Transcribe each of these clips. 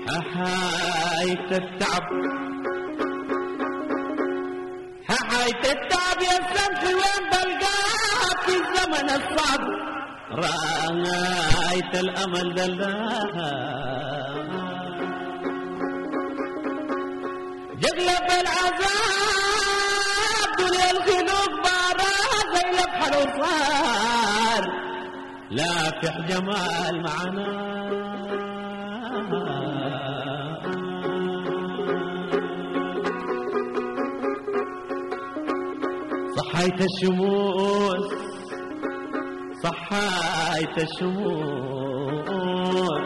حايت التعب حايت التعب يا الشمس وين بلقاك في الزمن الصعب رايت الامل دلاها جقلب العذاب دنيا الخلوق بارا زي لبحر وصار لافح جمال معنا صحيت الشموس صحيت الشموس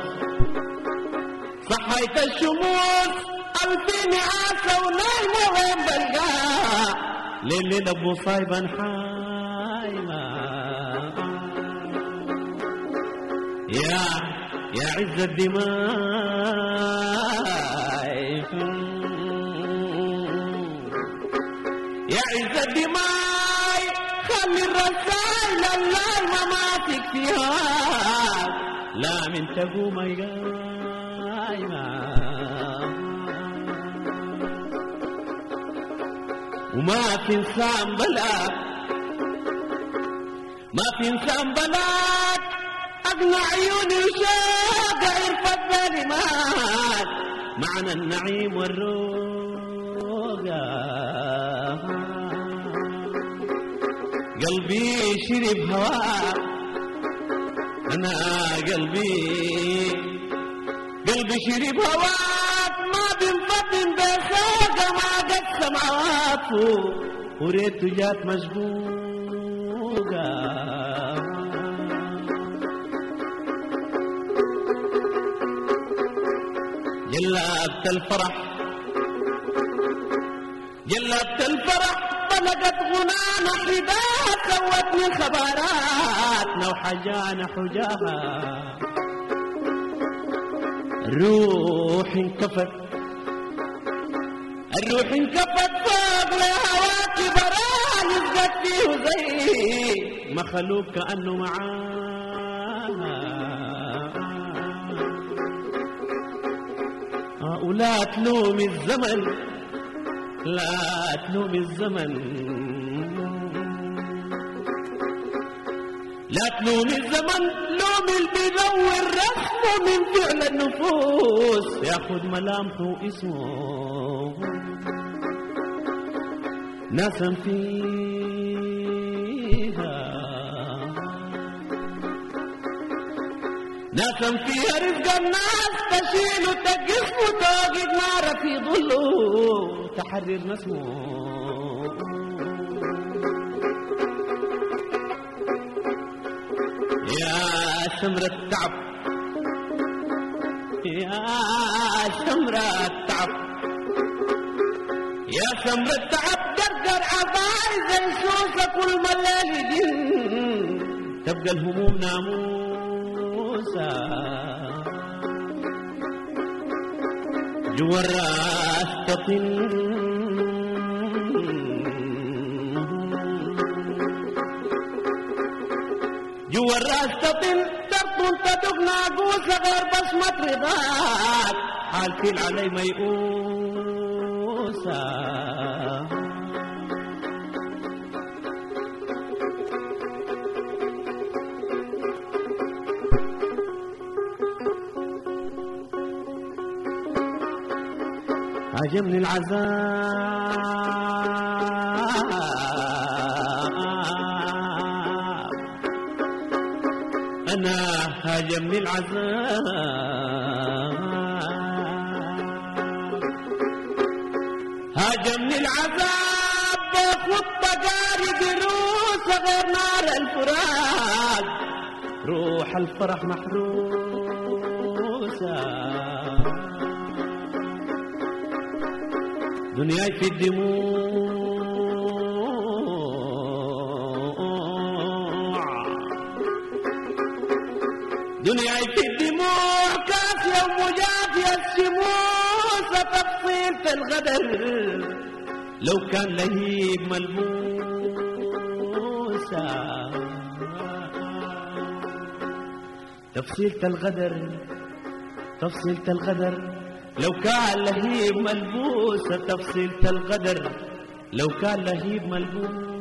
صحيت الشموس ألفين عاسة ونايمة وين بلقاها ليل أبو صايبا حايمة يا عز الدماء يا عز الدماء خلي الرسائل الله ما ماسك فيها لا من تقوم قايمة وما في انسان بلاك ما في انسان بلاك اقنع عيوني وشاق عرفت بالمات معنى النعيم والروقة قلبي شرب هواك انا قلبي شرب هواك ما بنفطن بساقة ما قد سمعاته وريته جات مشبوقة جلبت الفرح طلقت غنانا حداد سوتني خبراتنا وحجانا حجاها الروح انكفت فوق لهواك براه يزقت فيه زي مخلوق كأنه معاها ولا تلوم الزمن لا تلوم الزمن لوم اللي بيدور رسمه من فعل النفوس ياخد ملامحه اسمه ناسا فيها رزق الناس تشيل وتقسم وتوقد نار في ظله تحرر نسمه يا سمرة التعب قدر عباي زي سوسة كل ما الليل يجن تبقى الهموم ناموسة جوا الراس تطن ترطن تدق ناقوسة غير بصمة رضاك حال فيل علي ميؤوسة عجبني العذاب أنا هاجمني العذاب باخد تجارب روس غير نار الفراق روح الفرح محروسة دنياي في الدموع كافية ومجافية الشموسة تفصيل الغدر لو كان لهيب ملموسة تفصيلة الغدر لو كان لهيب ملبوسة تفصيلة القدر، لو كان لهيب ملبوس